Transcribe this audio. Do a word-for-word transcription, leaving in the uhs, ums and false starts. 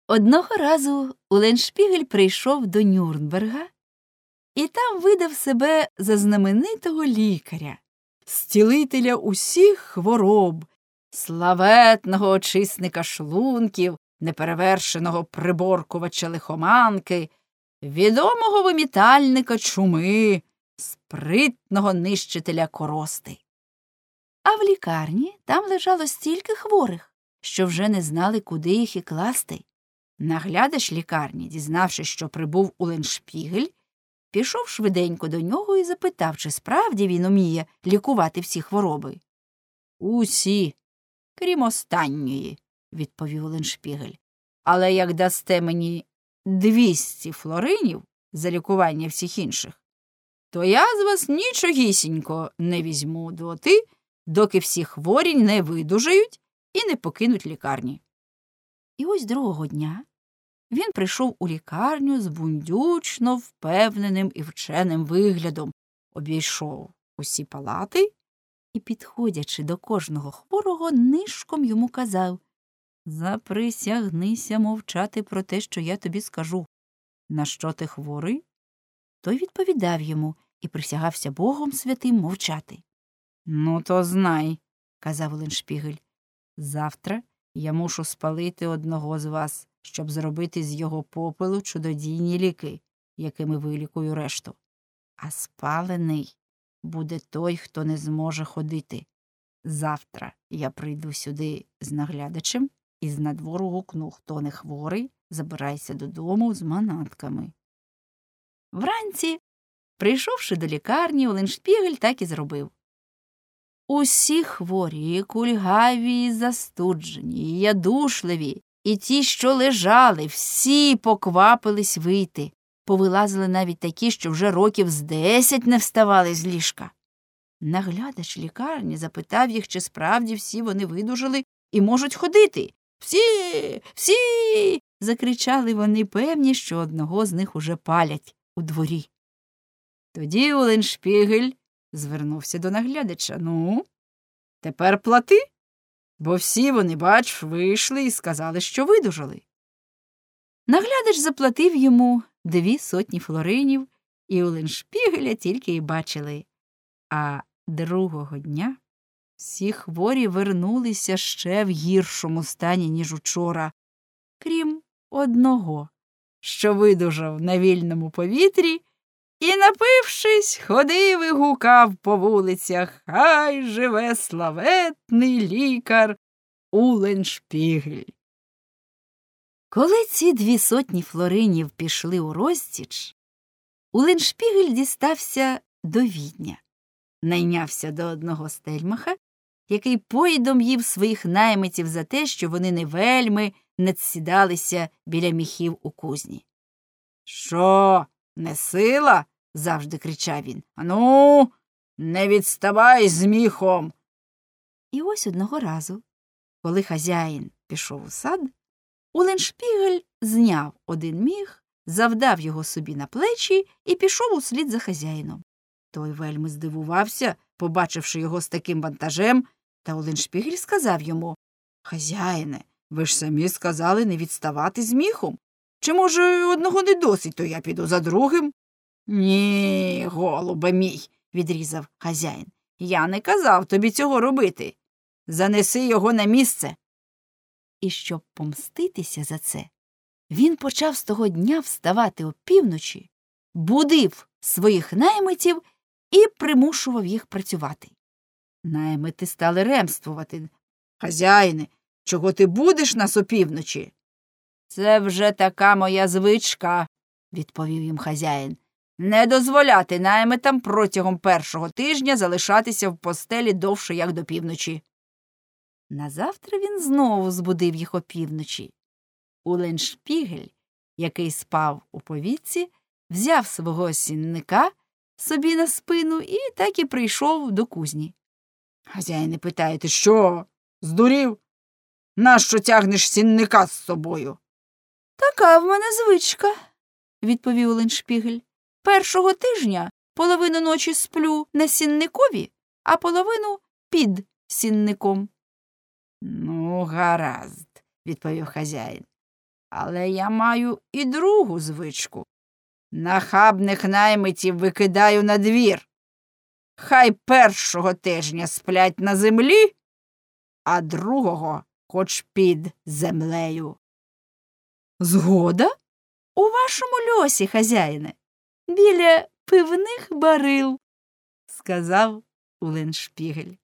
Одного разу Уленшпігель прийшов до Нюрнберга і там видав себе за знаменитого лікаря, зцілителя усіх хвороб, славетного очисника шлунків, неперевершеного приборкувача лихоманки, відомого вимітальника чуми, спритного нищителя корости. А в лікарні там лежало стільки хворих, що вже не знали, куди їх і класти. Наглядач лікарні, дізнавшись, що прибув Уленшпігель, пішов швиденько до нього і запитав, чи справді він уміє лікувати всі хвороби. «Усі, крім останньої», – відповів Уленшпігель. «Але як дасте мені двісті флоринів за лікування всіх інших, то я з вас нічогісінько не візьму доти, доки всі хворі не видужають і не покинуть лікарні». І ось другого дня він прийшов у лікарню з бундючно впевненим і вченим виглядом, обійшов усі палати і, підходячи до кожного хворого, нишком йому казав: «Заприсягнися мовчати про те, що я тобі скажу. На що ти хворий?» Той відповідав йому і присягався Богом святим мовчати. «Ну, то знай», – казав Уленшпігель, – «завтра я мушу спалити одного з вас, щоб зробити з його попелу чудодійні ліки, якими вилікую решту. А спалений буде той, хто не зможе ходити. Завтра я прийду сюди з наглядачем і з надвору гукну: хто не хворий, забирайся додому з манатками». Вранці, прийшовши до лікарні, Уленшпігель так і зробив. Усі хворі, і кульгаві, і застуджені, і ядушливі, і ті, що лежали, всі поквапились вийти. Повилазили навіть такі, що вже років з десять не вставали з ліжка. Наглядач лікарні запитав їх, чи справді всі вони видужали і можуть ходити. «Всі! Всі!» – закричали вони, певні, що одного з них уже палять у дворі. Тоді Уленшпігель звернувся до наглядача. «Ну, тепер плати, бо всі вони, бач, вийшли і сказали, що видужали». Наглядач заплатив йому дві сотні флоринів, і Уленшпігеля тільки й бачили. А другого дня всі хворі вернулися ще в гіршому стані, ніж учора, крім одного, що видужав на вільному повітрі і, напившись, ходив і гукав по вулицях: «Хай живе славетний лікар Уленшпігель!» Коли ці дві сотні флоринів пішли у розтіч, Уленшпігель дістався до Відня, найнявся до одного стельмаха, який поїдом їв своїх наймитів за те, що вони не вельми надсідалися біля міхів у кузні. «Що, не сила?» – завжди кричав він. «Ану, не відставай з міхом!» І ось одного разу, коли хазяїн пішов у сад, Уленшпігель зняв один міх, завдав його собі на плечі і пішов услід за хазяїном. Той вельми здивувався, побачивши його з таким вантажем, та Уленшпігель сказав йому: «Хазяїне, ви ж самі сказали не відставати з міхом. Чи, може, одного не досить, то я піду за другим?» «Ні, голубе мій», – відрізав хазяїн, – «я не казав тобі цього робити. Занеси його на місце». І щоб помститися за це, він почав з того дня вставати опівночі, будив своїх наймитів і примушував їх працювати. Наймити стали ремствувати: «Хазяїне, чого ти будеш нас опівночі?» «Це вже така моя звичка», – відповів їм хазяїн, – «не дозволяти наймитам протягом першого тижня залишатися в постелі довше, як до півночі». Назавтра він знову збудив їх опівночі. Уленшпігель, який спав у повітці, взяв свого сінника собі на спину і так і прийшов до кузні. «Хазяїне питає: ти що, здурів? Нащо тягнеш сінника з собою?» «Така в мене звичка», – відповів Уленшпігель. «Першого тижня половину ночі сплю на сінникові, а половину під сінником». «Ну, гаразд», – відповів хазяїн. Але я маю і другу звичку. Нахабних наймитів викидаю на двір. Хай першого тижня сплять на землі, а другого хоч під землею. Згода? У вашому льосі, хазяїне, біля пивних барил, сказав Улленшпігель.